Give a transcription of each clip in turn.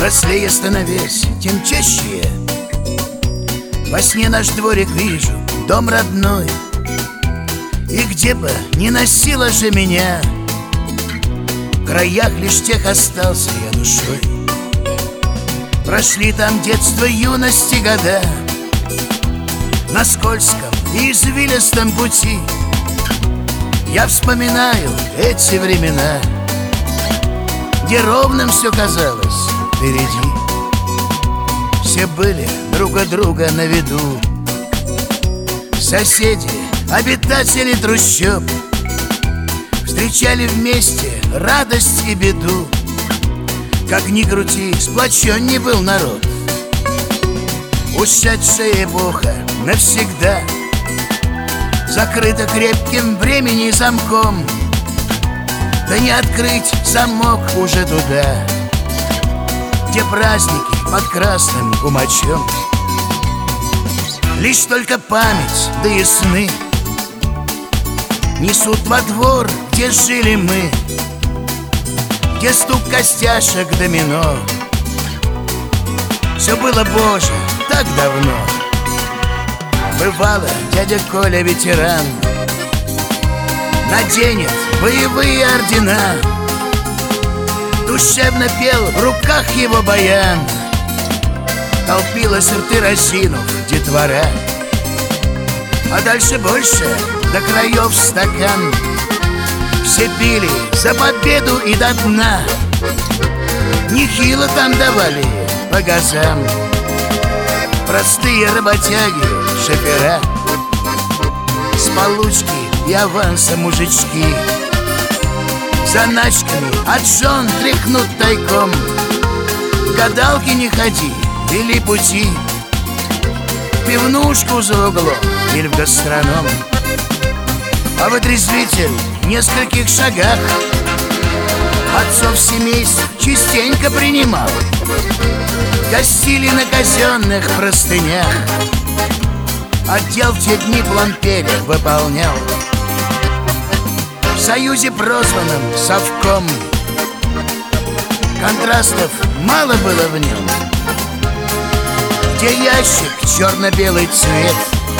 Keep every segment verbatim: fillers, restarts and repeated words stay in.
Взрослее становясь, тем чаще я во сне наш дворик вижу, дом родной. И где бы ни носила же меня, в краях лишь тех остался я душой. Прошли там детство, юность и года, на скользком и извилистом пути я вспоминаю эти времена, где ровным все казалось впереди. Все были друг от друга на виду, соседи, обитатели трущоб, встречали вместе радость и беду. Как ни крути, сплочен не был народ. Ушедшая эпоха навсегда закрыта крепким времени замком, да не открыть замок уже туда, где праздники под красным кумачом. Лишь только память да и сны несут во двор, где жили мы, где стук костяшек домино. Все было, Боже, так давно. Бывало, дядя Коля ветеран наденет боевые ордена, душевно пел в руках его баян, толпилась рты разинув детвора. А дальше больше, до краев стакан, все пили за победу и до дна. Нехило там давали по газам простые работяги, шофера, с получки и аванса мужички заначками от жен тряхнут тайком. В гадалки не ходи, вели пути в пивнушку за углом или в гастроном. А вытрезвитель в нескольких шагах отцов семейств частенько принимал, гостили на казенных простынях, отдел в те дни планпере выполнял. В союзе, прозванном совком, контрастов мало было в нем, где ящик черно-белый цвет,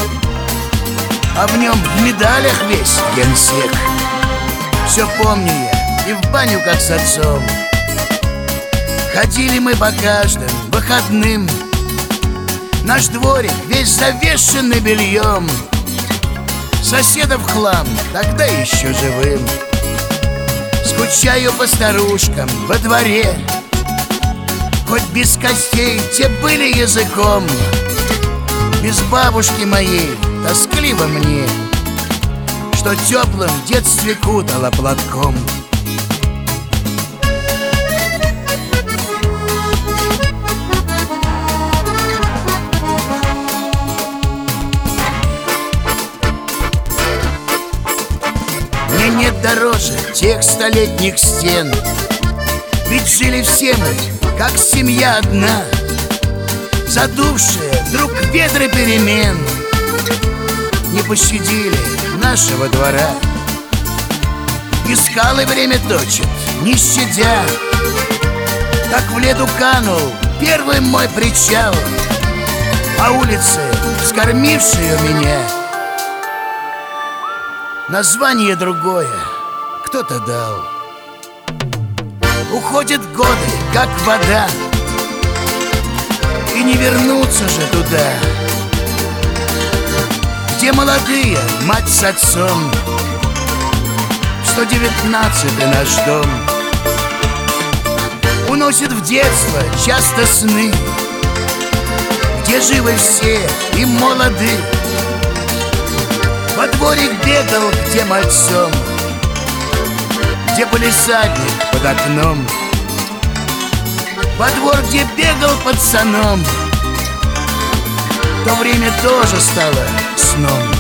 а в нем в медалях весь генсек. Все помню я и в баню как с отцом ходили мы по каждым выходным. Наш дворик весь завешенный бельем, соседов хлам, тогда еще живым. Скучаю по старушкам во дворе, хоть без костей те были языком. Без бабушки моей тоскливо мне, что теплым в детстве кутала платком. Мне нет дороже тех столетних стен, ведь жили все мы, как семья одна, задувшие вдруг ветры перемен не пощадили нашего двора. И скалы время точит, не щадя. Так в лету канул первый мой причал, а улицы, вскормившие меня, название другое кто-то дал. Уходят годы, как вода, и не вернуться же туда, где молодые мать с отцом, сто девятнадцатый наш дом, уносит в детство часто сны, где живы все и молоды. Во дворик бегал к тем отцом, где полисадник под окном, во двор, где бегал пацаном. То время тоже стало сном.